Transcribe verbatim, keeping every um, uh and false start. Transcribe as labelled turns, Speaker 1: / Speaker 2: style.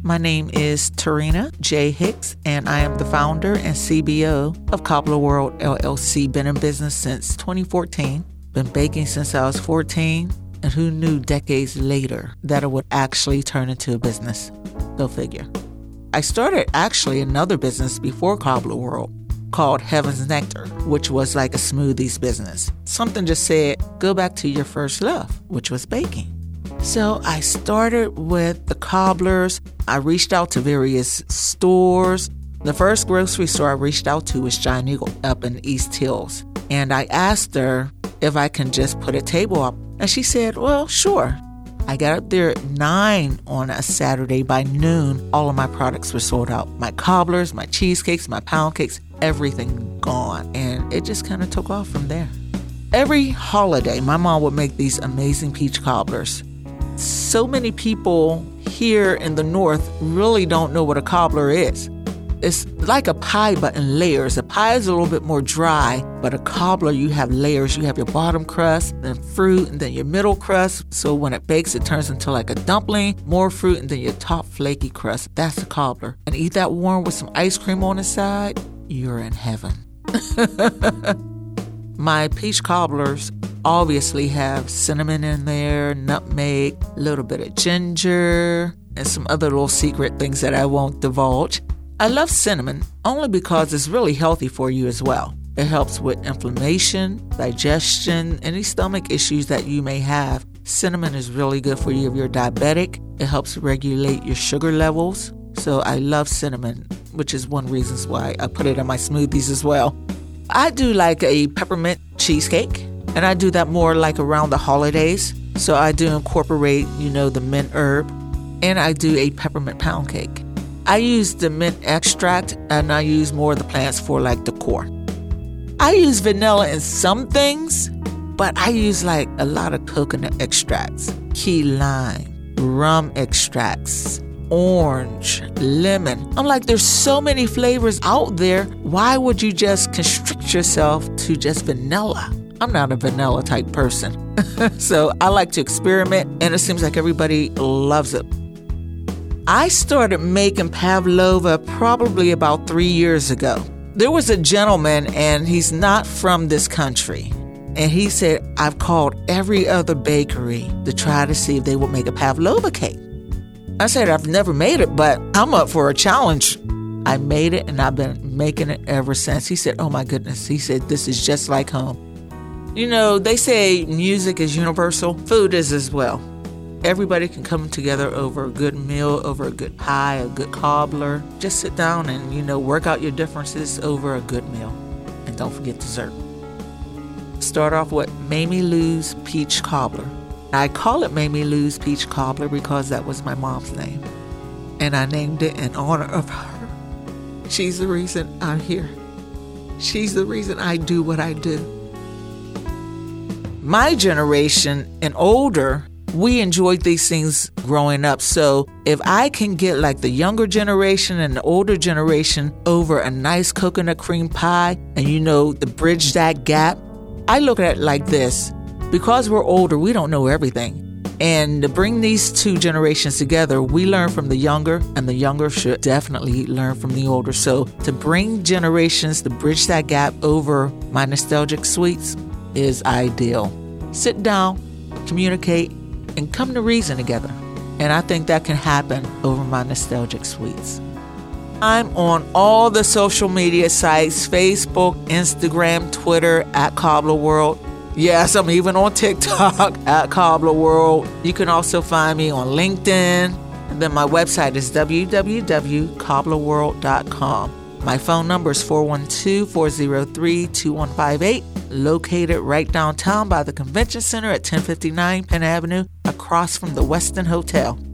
Speaker 1: My name is Tarina J. Hicks, and I am the founder and C B O of Cobbler World, L L C. Been in business since twenty fourteen. Been baking since I was fourteen. And who knew decades later that it would actually turn into a business? Go figure. I started actually another business before Cobbler World called Heaven's Nectar, which was like a smoothies business. Something just said, go back to your first love, which was baking. So I started with the cobblers. I reached out to various stores. The first grocery store I reached out to was Giant Eagle up in East Hills. And I asked her if I can just put a table up. And she said, well, sure. I got up there at nine on a Saturday. By noon, all of my products were sold out. My cobblers, my cheesecakes, my pound cakes, everything gone. And it just kind of took off from there. Every holiday, my mom would make these amazing peach cobblers. So many people here in the North really don't know what a cobbler is. It's like a pie, but in layers. A pie is a little bit more dry, but a cobbler, you have layers. You have your bottom crust, then fruit, and then your middle crust. So when it bakes, it turns into like a dumpling, more fruit, and then your top flaky crust. That's a cobbler. And eat that warm with some ice cream on the side, you're in heaven. My peach cobblers obviously have cinnamon in there, nutmeg, a little bit of ginger, and some other little secret things that I won't divulge. I love cinnamon only because it's really healthy for you as well. It helps with inflammation, digestion, any stomach issues that you may have. Cinnamon is really good for you if you're diabetic. It helps regulate your sugar levels. So I love cinnamon, which is one reason why I put it in my smoothies as well. I do like a peppermint cheesecake, and I do that more like around the holidays. So I do incorporate, you know, the mint herb, and I do a peppermint pound cake. I use the mint extract, and I use more of the plants for like decor. I use vanilla in some things, but I use like a lot of coconut extracts, key lime, rum extracts, orange, lemon. I'm like, there's so many flavors out there. Why would you just constrict yourself to just vanilla? I'm not a vanilla type person. So I like to experiment, and it seems like everybody loves it. I started making pavlova probably about three years ago. There was a gentleman, and he's not from this country. And he said, I've called every other bakery to try to see if they would make a pavlova cake. I said, I've never made it, but I'm up for a challenge. I made it, and I've been making it ever since. He said, oh my goodness. He said, this is just like home. You know, they say music is universal. Food is as well. Everybody can come together over a good meal, over a good pie, a good cobbler. Just sit down and, you know, work out your differences over a good meal. And don't forget dessert. Start off with Mamie Lou's Peach Cobbler. I call it Mamie Lou's Peach Cobbler because that was my mom's name. And I named it in honor of her. She's the reason I'm here. She's the reason I do what I do. My generation and older, we enjoyed these things growing up. So if I can get like the younger generation and the older generation over a nice coconut cream pie and, you know, to bridge that gap, I look at it like this. Because we're older, we don't know everything. And to bring these two generations together, we learn from the younger, and the younger should definitely learn from the older. So to bring generations to bridge that gap over my nostalgic sweets is ideal. Sit down, communicate, and come to reason together. And I think that can happen over my nostalgic sweets. I'm on all the social media sites, Facebook, Instagram, Twitter, at Cobbler World. Yes, I'm even on TikTok, at Cobbler World. You can also find me on LinkedIn. And then my website is w w w dot cobbler world dot com. My phone number is four one two, four zero three, two one five eight, located right downtown by the Convention Center at ten fifty-nine Penn Avenue, across from the Westin Hotel.